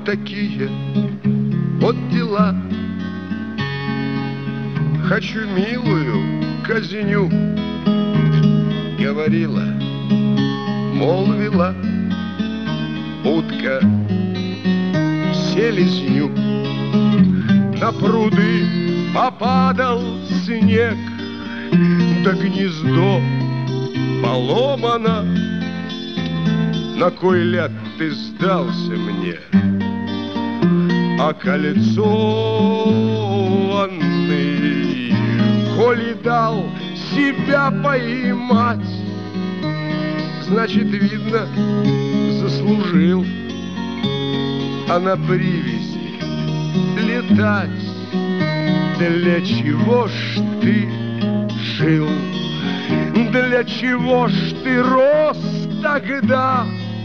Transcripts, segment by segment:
такие вот дела. Хочу милую, казню, говорила, молвила утка селезню. На пруды попадал снег, да гнездо поломано. На кой ляд ты сдался мне, окольцованный? Коли дал себя поймать, значит, видно, заслужил. А на привязи летать для чего ж ты жил? Для чего ж ты рос тогда?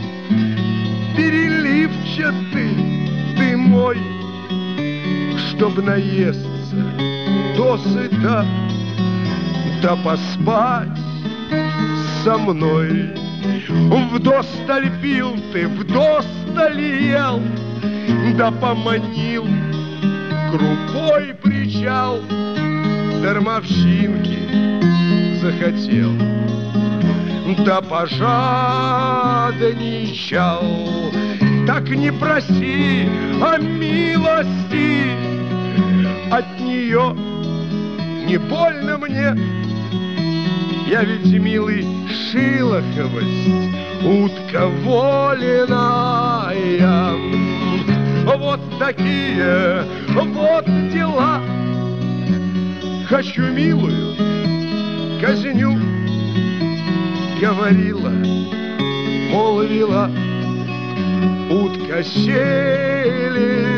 Переливчатый ты мой, чтоб наесться досыта, да поспать со мной. Вдосталь пил ты, вдосталь ел, да поманил крупой причал, дармовщинки захотел, да пожадничал. Так не проси о милости, от нее не больно мне. Я ведь, милый, шилоховость, утка воленая. Вот такие вот дела. Хочу милую, казню, говорила, молвила утка селезня.